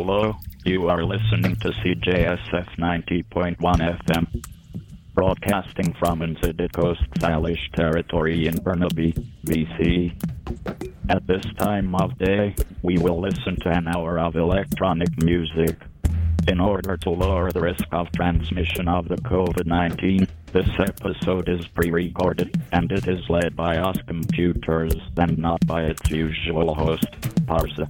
Hello, you are listening to CJSF 90.1 FM, broadcasting from Inside Coast Salish territory in Burnaby, BC. At this time of day, we will listen to an hour of electronic music. In order to lower the risk of transmission of the COVID-19, this episode is pre-recorded, and it is led by us computers and not by its usual host, Parsa.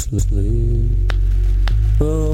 sleep. Oh.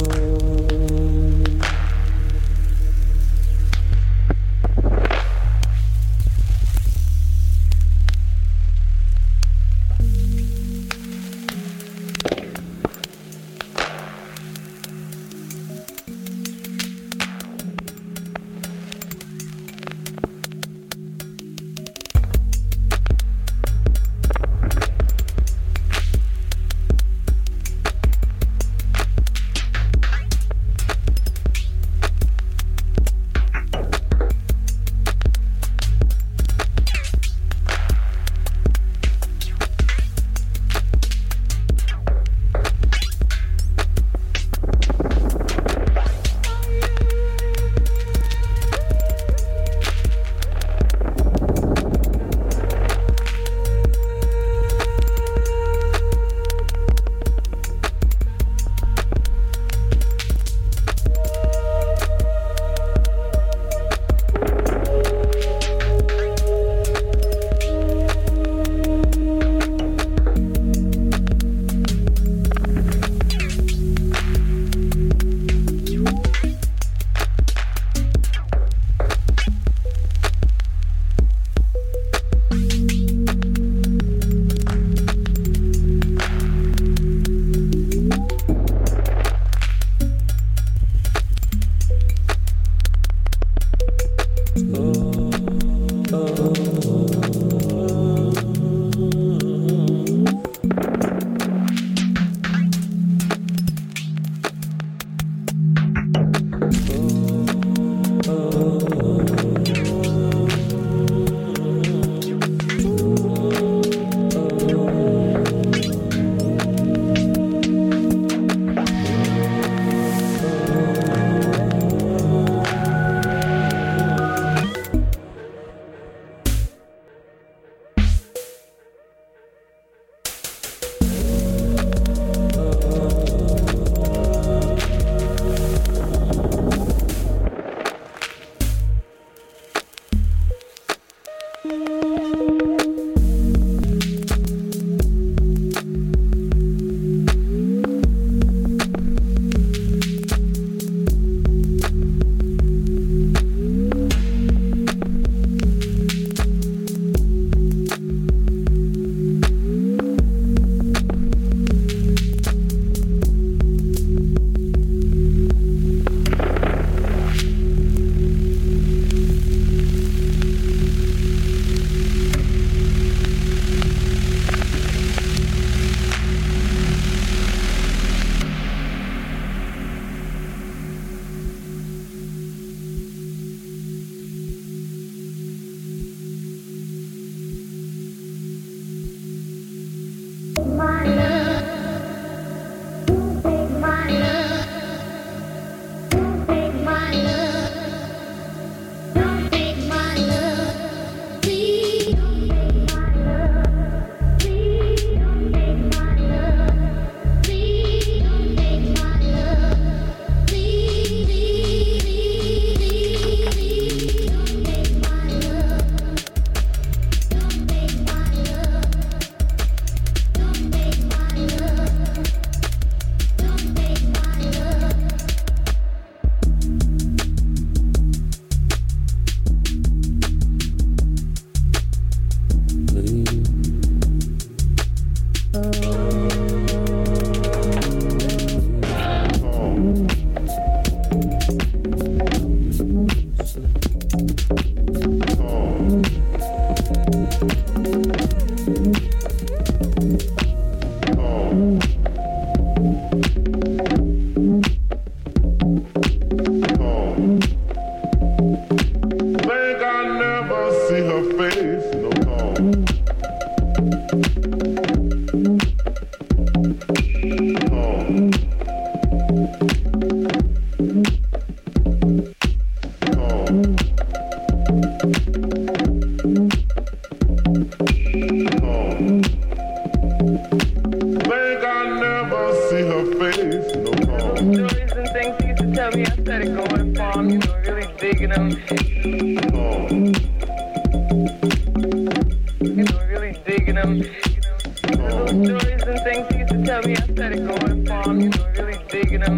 stories and things he used to tell me, I started going for him, you know, really digging him.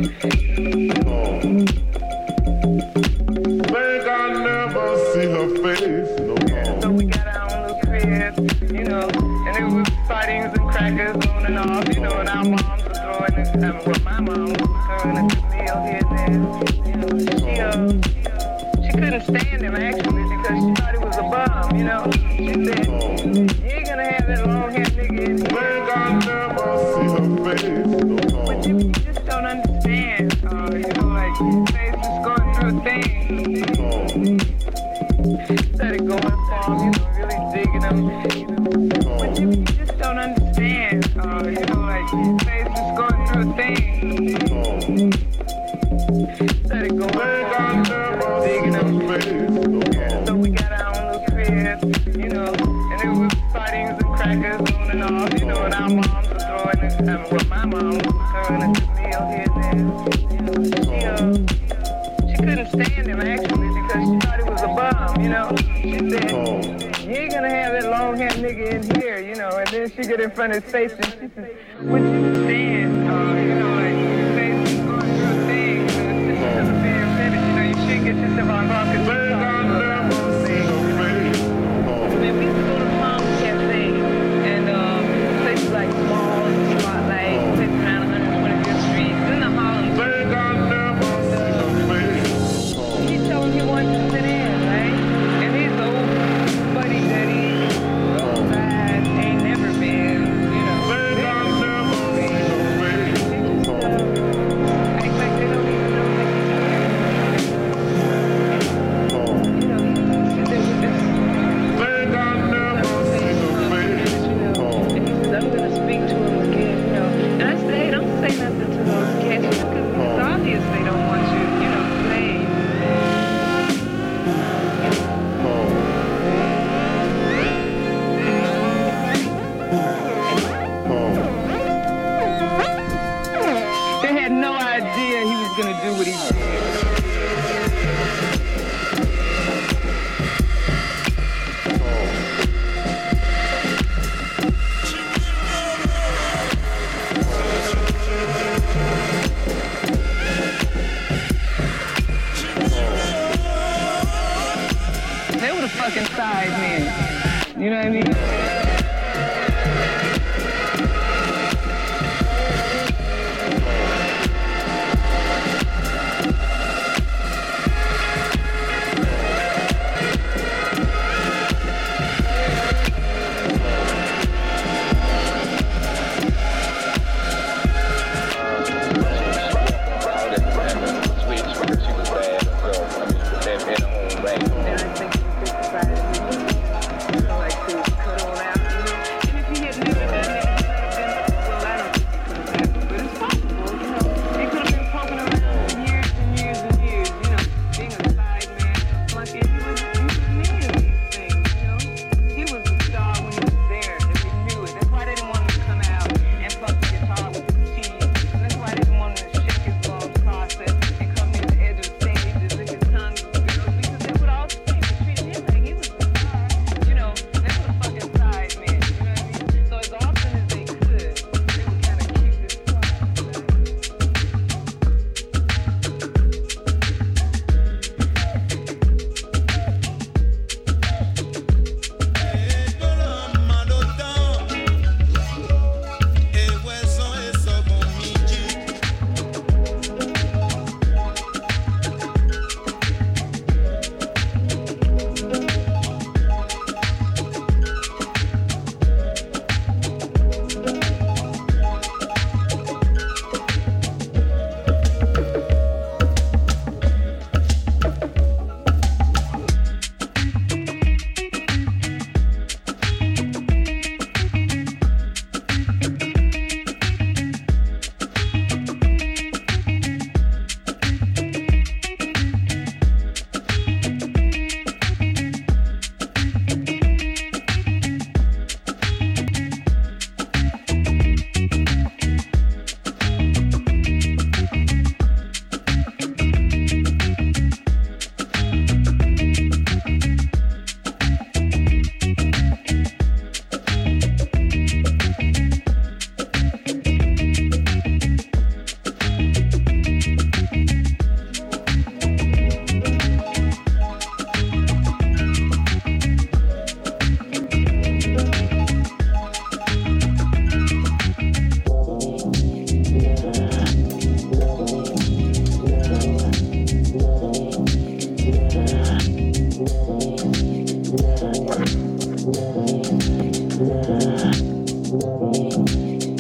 Think I'll never see her face no more. So we got our own little crib, you know, and it was sightings and crackers on and off, you know, and our moms were throwing it, well, my mom was throwing a good meal here and there. You know, she couldn't stand him actually because she thought he was a bum, you know. She said, you ain't gonna have that long-haired nigga in here. Think I'll never see her face no more. But you just don't understand, you know, like, Faith was going through a thing. Started going for him, you know, really digging him. But you just don't understand, you know, like, Faith was going through a thing. Started going for him, digging him. So we got our own little crib, you know, and it was sightings and crackers on and off, you know, and our moms were throwing it, well, my mom was throwing a good meal here and there. You know, she couldn't stand him actually because she thought he was a bum, you know. She said, you ain't gonna have that long-haired nigga in here, you know, and then she got in front of his face and she said, what you stand, you know, like, your face is going through a thing, you know, it's just another being finished, you know, you should get yourself on rock and man, we used to go to Palm Cafe and places like Mall and Spotlight, places around 125th Street, in the Harlem. He told him he wanted to sit in, right? And his old buddy that he ain't never been, you know. Act like they don't even know that he's you know, he sit there with this. I'm gonna speak to him again, you know. And I said, hey, don't say nothing to those cats because it's obvious they don't want you, you know, to play. They had no idea he was gonna do what he did. They were the fucking side men. You know what I mean? And I think he decided to like to cut on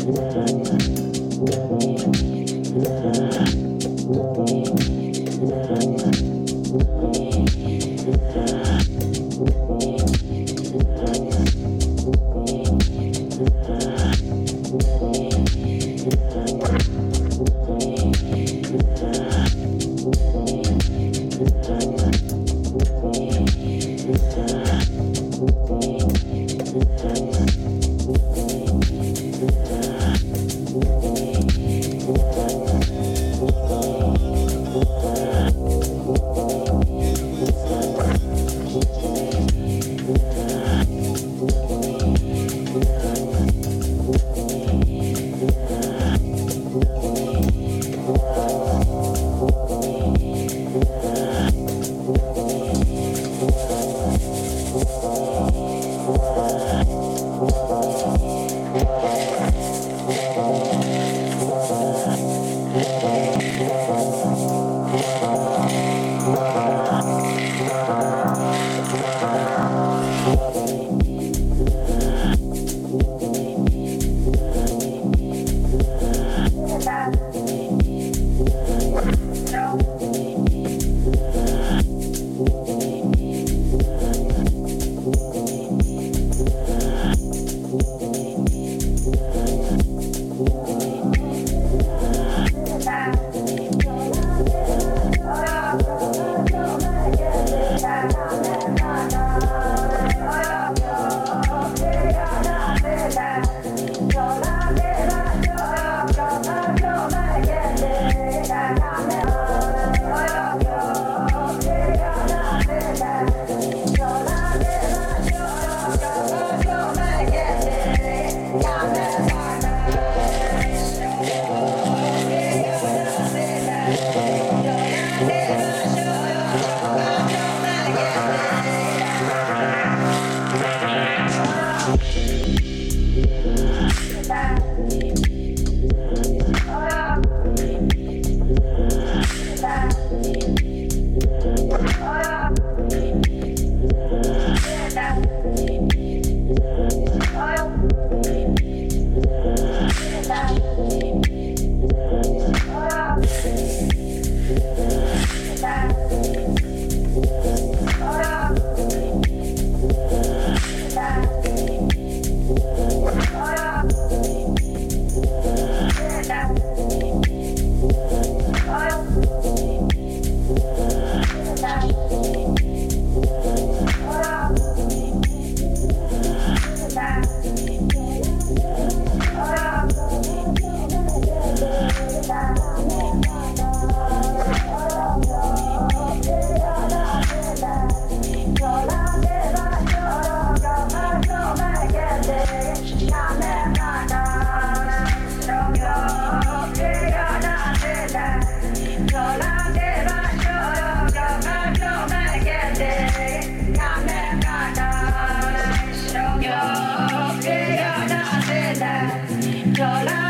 Your